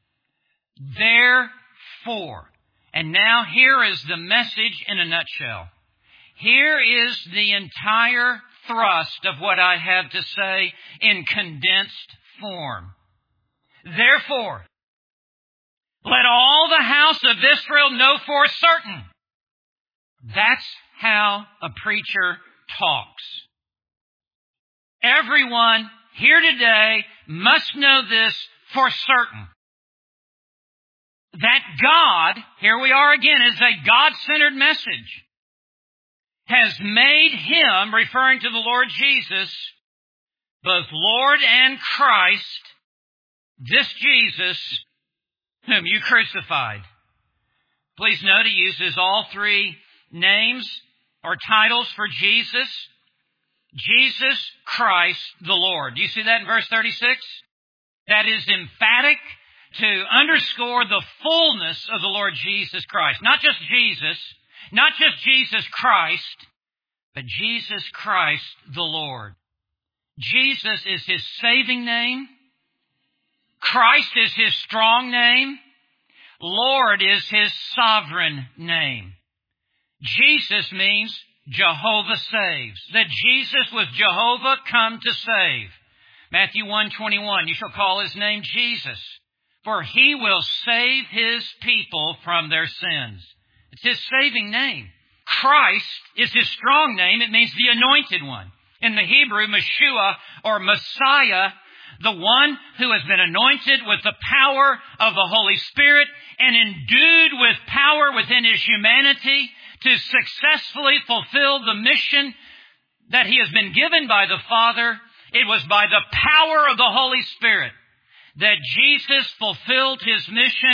Speaker 1: therefore. And now here is the message in a nutshell. Here is the entire thrust of what I have to say in condensed form. Therefore, let all the house of Israel know for certain. That's how a preacher talks. Everyone here today must know this for certain. That God, here we are again, is a God-centered message, has made Him, referring to the Lord Jesus, both Lord and Christ, this Jesus whom you crucified. Please note He uses all three names or titles for Jesus. Jesus Christ the Lord. Do you see that in verse 36? That is emphatic to underscore the fullness of the Lord Jesus Christ. Not just Jesus, not just Jesus Christ, but Jesus Christ the Lord. Jesus is His saving name. Christ is His strong name. Lord is His sovereign name. Jesus means Jehovah saves. That Jesus was Jehovah come to save. Matthew 1:21, you shall call His name Jesus, for He will save His people from their sins. It's His saving name. Christ is His strong name. It means the anointed one. In the Hebrew, Meshua or Messiah, the one who has been anointed with the power of the Holy Spirit and endued with power within His humanity to successfully fulfill the mission that He has been given by the Father. It was by the power of the Holy Spirit that Jesus fulfilled His mission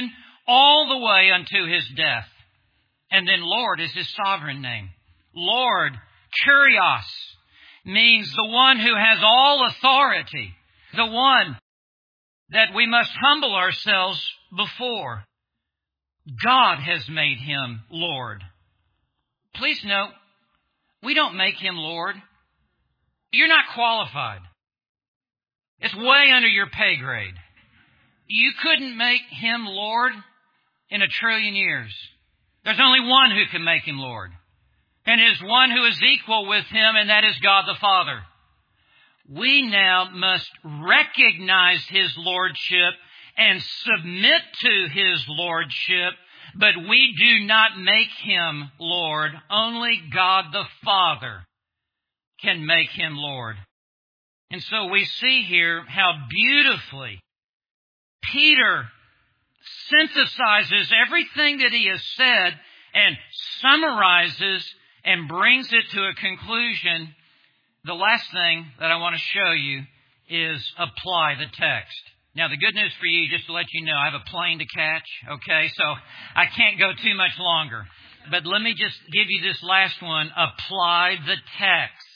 Speaker 1: all the way unto his death. And then Lord is his sovereign name. Lord, Kyrios, means the one who has all authority, the one that we must humble ourselves before. God has made him Lord. Please note, we don't make him Lord. You're not qualified. It's way under your pay grade. You couldn't make him Lord in 1,000,000,000,000 years. There's only one who can make him Lord. And it is one who is equal with him, and that is God the Father. We now must recognize his lordship and submit to his lordship, but we do not make him Lord. Only God the Father can make him Lord. And so we see here how beautifully Peter synthesizes everything that he has said and summarizes and brings it to a conclusion. The last thing that I want to show you is apply the text. Now, the good news for you, just to let you know, I have a plane to catch, okay? So I can't go too much longer. But let me just give you this last one. Apply the text.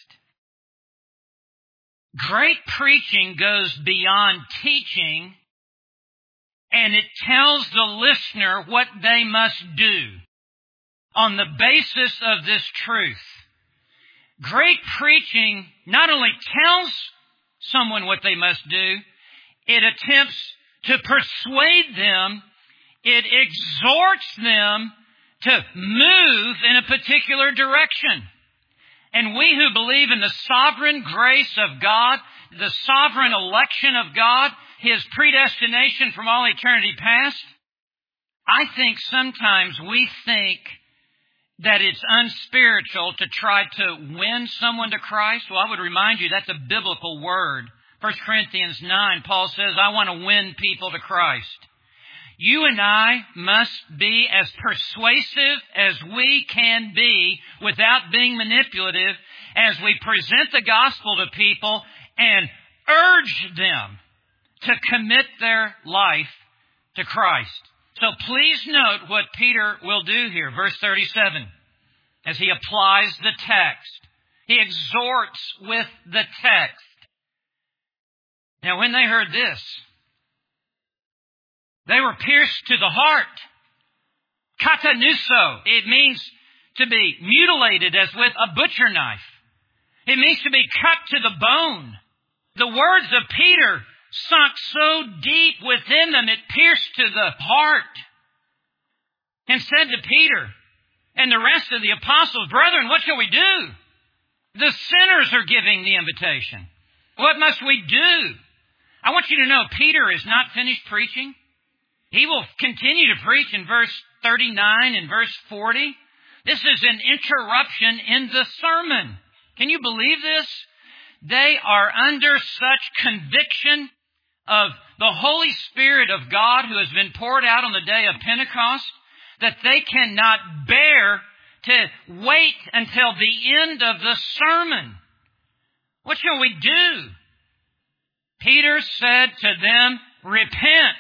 Speaker 1: Great preaching goes beyond teaching, and it tells the listener what they must do on the basis of this truth. Great preaching not only tells someone what they must do, it attempts to persuade them, it exhorts them to move in a particular direction. And we who believe in the sovereign grace of God, the sovereign election of God, his predestination from all eternity past, I think sometimes we think that it's unspiritual to try to win someone to Christ. Well, I would remind you that's a biblical word. 1 Corinthians 9, Paul says, I want to win people to Christ. You and I must be as persuasive as we can be without being manipulative as we present the gospel to people and urge them to commit their life to Christ. So please note what Peter will do here, verse 37, as he applies the text. He exhorts with the text. Now, when they heard this, they were pierced to the heart. Katanuso. It means to be mutilated as with a butcher knife. It means to be cut to the bone. The words of Peter sunk so deep within them, it pierced to the heart. And said to Peter and the rest of the apostles, Brethren, what shall we do? The sinners are giving the invitation. What must we do? I want you to know, Peter is not finished preaching. He will continue to preach in verse 39 and verse 40. This is an interruption in the sermon. Can you believe this? They are under such conviction of the Holy Spirit of God who has been poured out on the day of Pentecost that they cannot bear to wait until the end of the sermon. What shall we do? Peter said to them, Repent.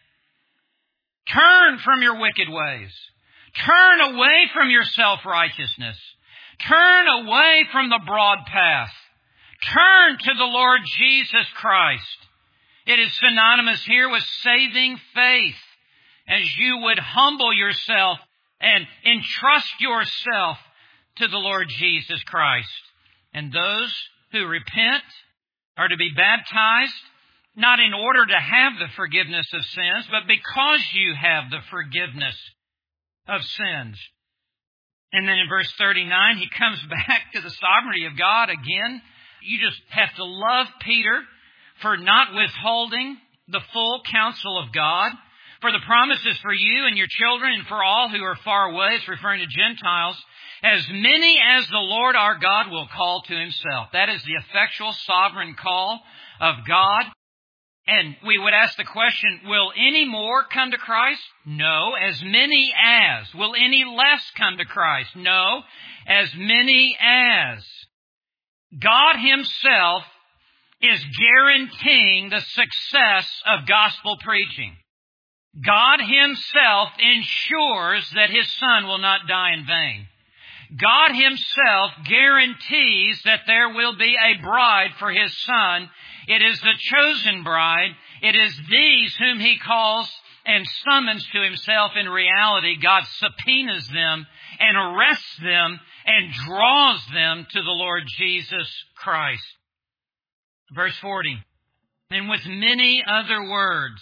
Speaker 1: Turn from your wicked ways. Turn away from your self-righteousness. Turn away from the broad path. Turn to the Lord Jesus Christ. It is synonymous here with saving faith, as you would humble yourself and entrust yourself to the Lord Jesus Christ. And those who repent are to be baptized, not in order to have the forgiveness of sins, but because you have the forgiveness of sins. And then in verse 39, he comes back to the sovereignty of God again. You just have to love Peter for not withholding the full counsel of God. For the promises for you and your children and for all who are far away, it's referring to Gentiles, as many as the Lord our God will call to himself. That is the effectual sovereign call of God. And we would ask the question, will any more come to Christ? No, as many as. Will any less come to Christ? No, as many as. God himself is guaranteeing the success of gospel preaching. God Himself ensures that His Son will not die in vain. God Himself guarantees that there will be a bride for His Son. It is the chosen bride. It is these whom He calls and summons to Himself. In reality, God subpoenas them and arrests them and draws them to the Lord Jesus Christ. Verse 40, and with many other words,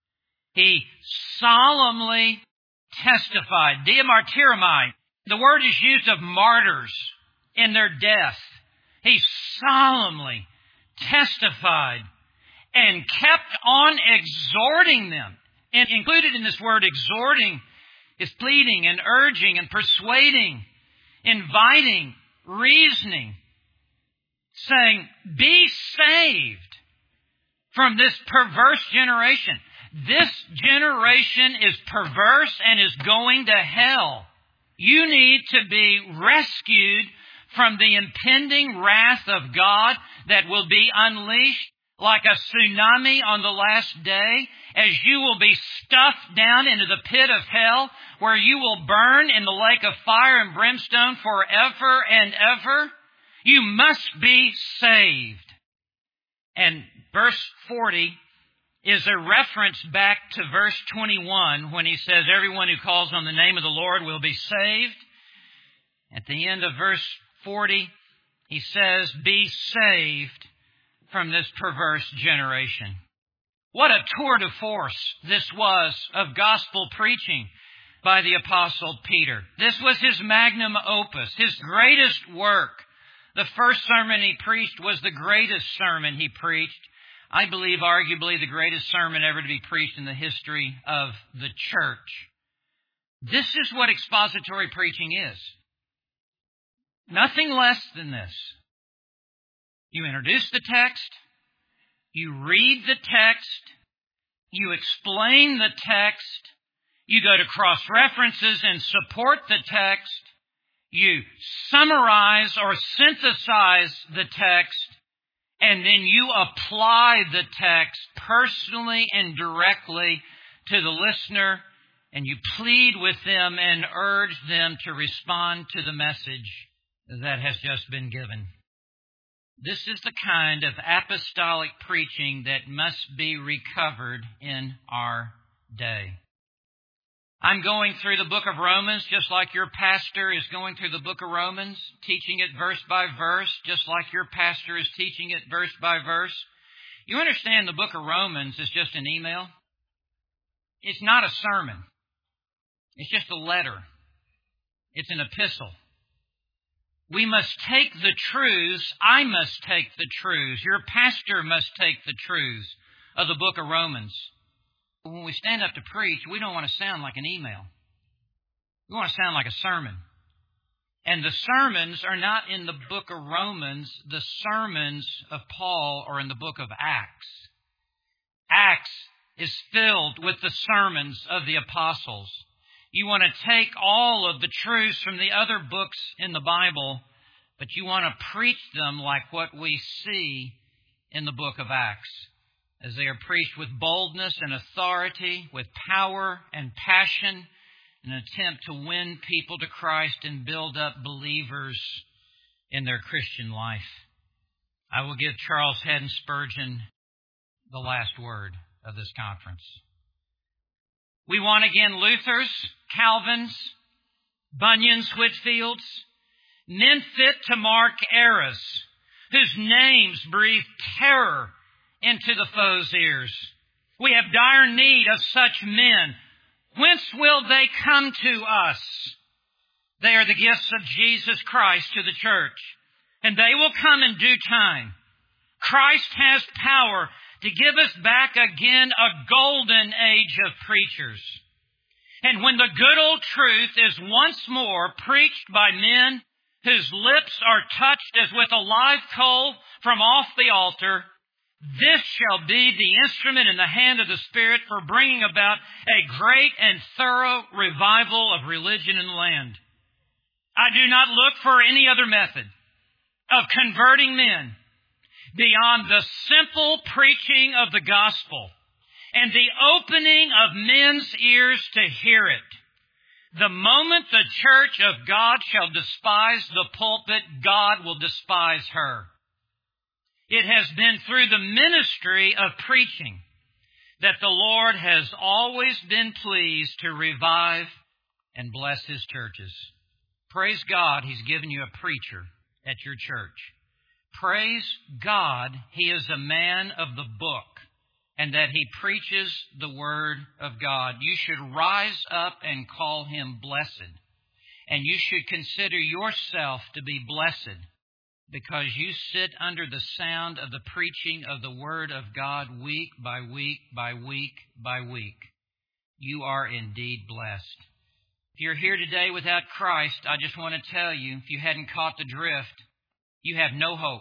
Speaker 1: He solemnly testified. Dia martyramai. The word is used of martyrs in their death. He solemnly testified and kept on exhorting them. And included in this word exhorting is pleading and urging and persuading, inviting, reasoning, saying, be saved from this perverse generation. This generation is perverse and is going to hell. You need to be rescued from the impending wrath of God that will be unleashed like a tsunami on the last day, as you will be stuffed down into the pit of hell, where you will burn in the lake of fire and brimstone forever and ever. You must be saved. And verse 40 is a reference back to verse 21 when he says, everyone who calls on the name of the Lord will be saved. At the end of verse 40, he says, be saved from this perverse generation. What a tour de force this was of gospel preaching by the Apostle Peter. This was his magnum opus, his greatest work. The first sermon he preached was the greatest sermon he preached. I believe arguably the greatest sermon ever to be preached in the history of the church. This is what expository preaching is. Nothing less than this. You introduce the text, you read the text, you explain the text, you go to cross-references and support the text, you summarize or synthesize the text, and then you apply the text personally and directly to the listener, and you plead with them and urge them to respond to the message that has just been given. This is the kind of apostolic preaching that must be recovered in our day. I'm going through the book of Romans just like your pastor is going through the book of Romans, teaching it verse by verse, just like your pastor is teaching it verse by verse. You understand the book of Romans is just an email? It's not a sermon. It's just a letter. It's an epistle. We must take the truths. I must take the truths. Your pastor must take the truths of the book of Romans. When we stand up to preach, we don't want to sound like an email. We want to sound like a sermon. And the sermons are not in the book of Romans. The sermons of Paul are in the book of Acts. Acts is filled with the sermons of the apostles. You want to take all of the truths from the other books in the Bible, but you want to preach them like what we see in the book of Acts, as they are preached with boldness and authority, with power and passion, in an attempt to win people to Christ and build up believers in their Christian life. I will give Charles Haddon Spurgeon the last word of this conference. We want again Luther's, Calvin's, Bunyan's, Whitfield's, men fit to mark eras, whose names breathe terror into the foe's ears. We have dire need of such men. Whence will they come to us? They are the gifts of Jesus Christ to the church, and they will come in due time. Christ has power to give us back again a golden age of preachers. And when the good old truth is once more preached by men whose lips are touched as with a live coal from off the altar, this shall be the instrument in the hand of the Spirit for bringing about a great and thorough revival of religion in the land. I do not look for any other method of converting men beyond the simple preaching of the gospel and the opening of men's ears to hear it. The moment the church of God shall despise the pulpit, God will despise her. It has been through the ministry of preaching that the Lord has always been pleased to revive and bless His churches. Praise God, He's given you a preacher at your church. Praise God, he is a man of the book and that he preaches the Word of God. You should rise up and call him blessed. And you should consider yourself to be blessed because you sit under the sound of the preaching of the Word of God week by week by week by week. You are indeed blessed. If you're here today without Christ, I just want to tell you, if you hadn't caught the drift, you have no hope.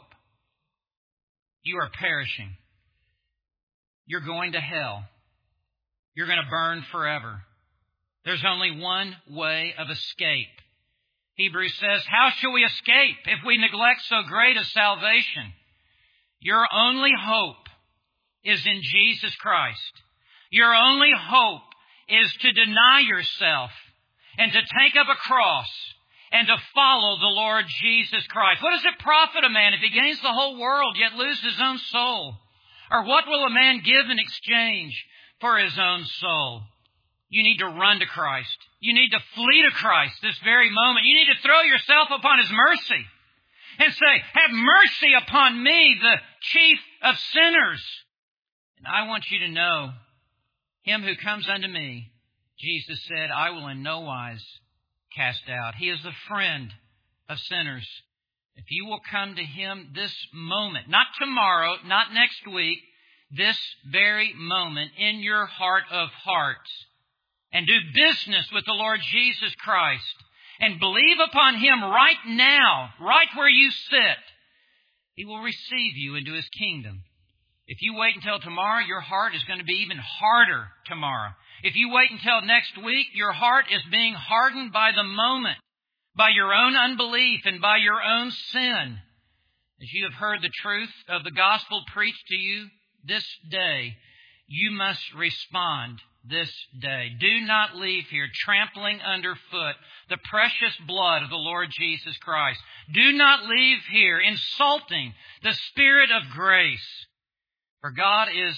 Speaker 1: You are perishing. You're going to hell. You're going to burn forever. There's only one way of escape. Hebrews says, how shall we escape if we neglect so great a salvation? Your only hope is in Jesus Christ. Your only hope is to deny yourself and to take up a cross and to follow the Lord Jesus Christ. What does it profit a man if he gains the whole world yet lose his own soul? Or what will a man give in exchange for his own soul? You need to run to Christ. You need to flee to Christ this very moment. You need to throw yourself upon His mercy and say, have mercy upon me, the chief of sinners. And I want you to know, him who comes unto me, Jesus said, I will in no wise cast out. He is the friend of sinners. If you will come to Him this moment, not tomorrow, not next week, this very moment in your heart of hearts, and do business with the Lord Jesus Christ, and believe upon Him right now, right where you sit, He will receive you into His kingdom. If you wait until tomorrow, your heart is going to be even harder tomorrow. If you wait until next week, your heart is being hardened by the moment, by your own unbelief and by your own sin. As you have heard the truth of the gospel preached to you this day, you must respond this day. Do not leave here trampling underfoot the precious blood of the Lord Jesus Christ. Do not leave here insulting the Spirit of grace. For God is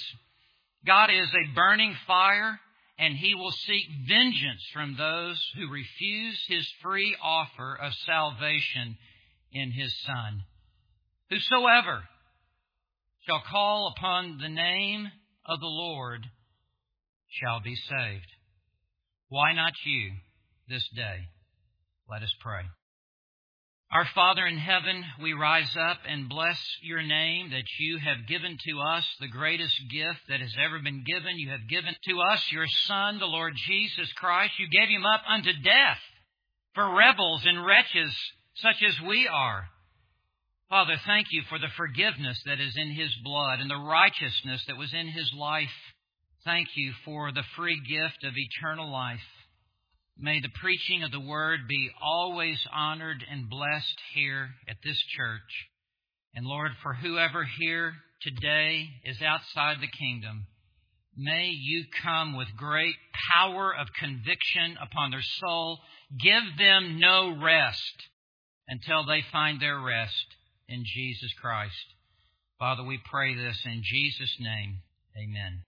Speaker 1: a burning fire, and He will seek vengeance from those who refuse His free offer of salvation in His Son. Whosoever shall call upon the name of the Lord shall be saved. Why not you this day? Let us pray. Our Father in heaven, we rise up and bless your name that you have given to us the greatest gift that has ever been given. You have given to us your Son, the Lord Jesus Christ. You gave Him up unto death for rebels and wretches such as we are. Father, thank you for the forgiveness that is in His blood and the righteousness that was in His life. Thank you for the free gift of eternal life. May the preaching of the Word be always honored and blessed here at this church. And Lord, for whoever here today is outside the kingdom, may you come with great power of conviction upon their soul. Give them no rest until they find their rest in Jesus Christ. Father, we pray this in Jesus' name. Amen.